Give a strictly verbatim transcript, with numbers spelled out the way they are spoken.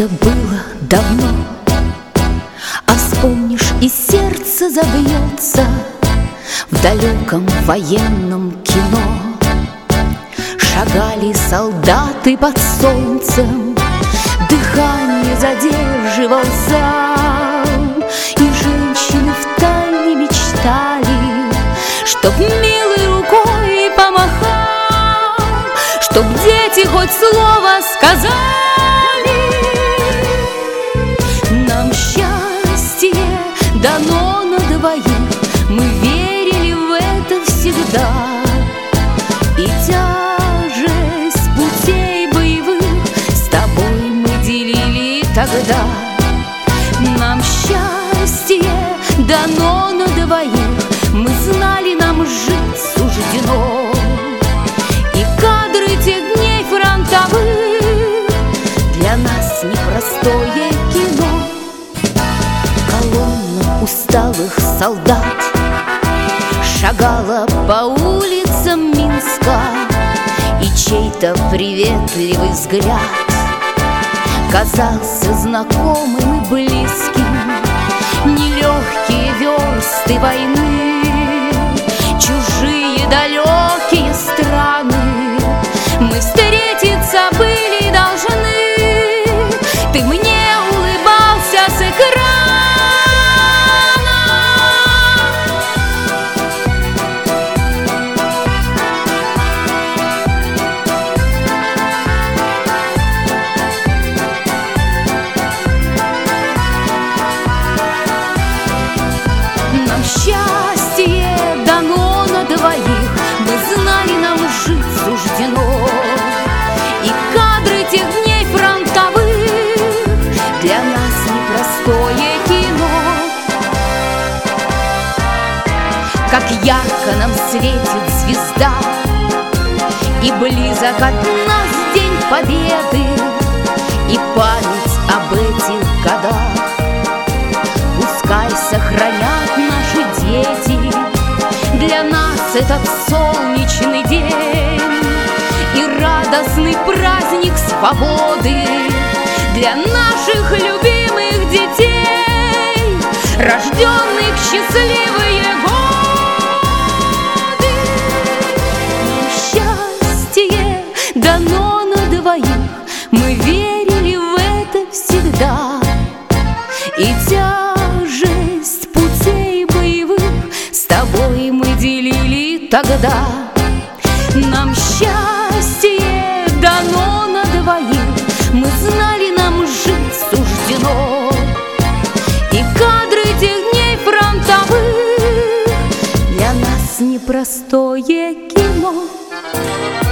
Это было давно, а вспомнишь, и сердце забьется в далеком военном кино. Шагали солдаты под солнцем, дыхание задерживал зал, и женщины втайне мечтали, чтоб милой рукой помахал, чтоб дети хоть слово сказали. Нам счастье дано на двоих, мы верили в это всегда, и тяжесть путей боевых с тобой мы делили тогда. Нам счастье дано на двоих, мы знали, нам жить суждено, и кадры тех дней фронтовых для нас непростое кино. Колонна усталых солдат шагала по улицам Минска, и чей-то приветливый взгляд казался знакомым и близким. Нелегкие версты войны, чужие далекие страны, мы встретиться были должны. Ты мне улыбался с экрана. Нам счастье дано на двоих, мы знали, нам жить суждено, и кадры тех дней фронтовых для нас непростое кино. Как ярко нам светит звезда, и близок от нас день победы, и память об этих годах пускай сохранят наши дети. Для нас этот солнечный день и радостный праздник свободы, для наших любимых детей, рожденных счастливые годы. Счастье дано на двоих, мы верили в это всегда, и тяжесть путей боевых с тобой мы делили тогда. Нам счастье дано на двоих, мы знали, нам жить суждено, и кадры тех дней фронтовых для нас непростое кино.